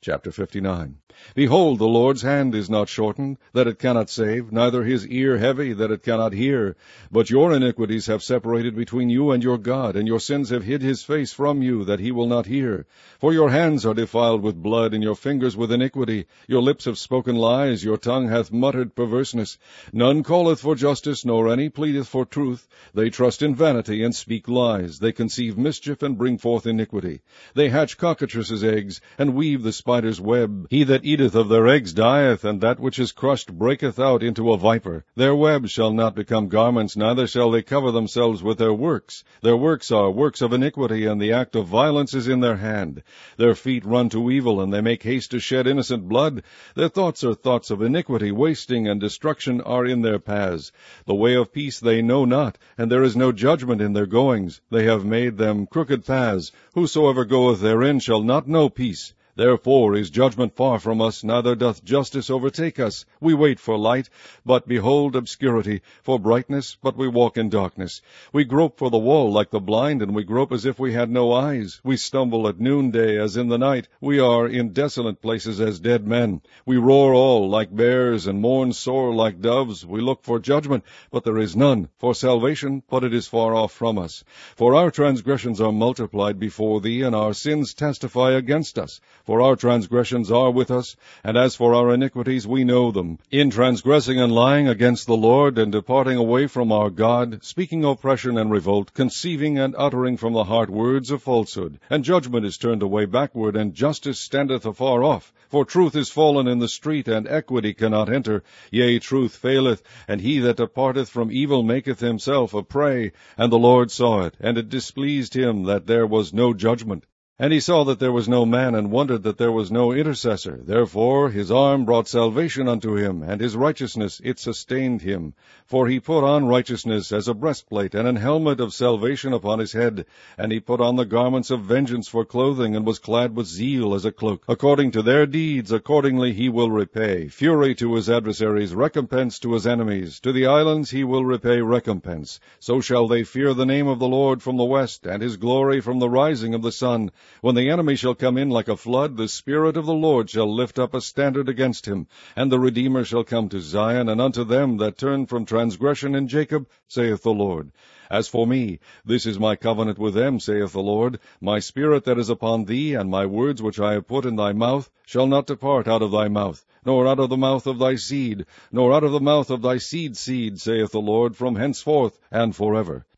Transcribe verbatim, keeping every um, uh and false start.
Chapter fifty-nine. Behold, the Lord's hand is not shortened, that it cannot save, neither his ear heavy, that it cannot hear. But your iniquities have separated between you and your God, and your sins have hid his face from you, that he will not hear. For your hands are defiled with blood, and your fingers with iniquity. Your lips have spoken lies, your tongue hath muttered perverseness. None calleth for justice, nor any pleadeth for truth. They trust in vanity, and speak lies. They conceive mischief, and bring forth iniquity. They hatch cockatrices' eggs, and weave the spider's web. He that eateth of their eggs dieth, and that which is crushed breaketh out into a viper. Their webs shall not become garments, neither shall they cover themselves with their works. Their works are works of iniquity, and the act of violence is in their hand. Their feet run to evil, and they make haste to shed innocent blood. Their thoughts are thoughts of iniquity, wasting and destruction are in their paths. The way of peace they know not, and there is no judgment in their goings. They have made them crooked paths. Whosoever goeth therein shall not know peace. Therefore is judgment far from us, neither doth justice overtake us. We wait for light, but behold obscurity, for brightness, but we walk in darkness. We grope for the wall like the blind, and we grope as if we had no eyes. We stumble at noonday as in the night. We are in desolate places as dead men. We roar all like bears, and mourn sore like doves. We look for judgment, but there is none, for salvation, but it is far off from us. For our transgressions are multiplied before thee, and our sins testify against us. For our transgressions are with us, and as for our iniquities we know them. In transgressing and lying against the Lord, and departing away from our God, speaking oppression and revolt, conceiving and uttering from the heart words of falsehood. And judgment is turned away backward, and justice standeth afar off. For truth is fallen in the street, and equity cannot enter. Yea, truth faileth, and he that departeth from evil maketh himself a prey. And the Lord saw it, and it displeased him that there was no judgment. And he saw that there was no man, and wondered that there was no intercessor. Therefore his arm brought salvation unto him, and his righteousness it sustained him. For he put on righteousness as a breastplate, and an helmet of salvation upon his head. And he put on the garments of vengeance for clothing, and was clad with zeal as a cloak. According to their deeds, accordingly he will repay. Fury to his adversaries, recompense to his enemies. To the islands he will repay recompense. So shall they fear the name of the Lord from the west, and his glory from the rising of the sun. When the enemy shall come in like a flood, the Spirit of the Lord shall lift up a standard against him. And the Redeemer shall come to Zion, and unto them that turn from transgression in Jacob, saith the Lord. As for me, this is my covenant with them, saith the Lord. My spirit that is upon thee, and my words which I have put in thy mouth, shall not depart out of thy mouth, nor out of the mouth of thy seed, nor out of the mouth of thy seed's seed, saith the Lord, from henceforth and forever.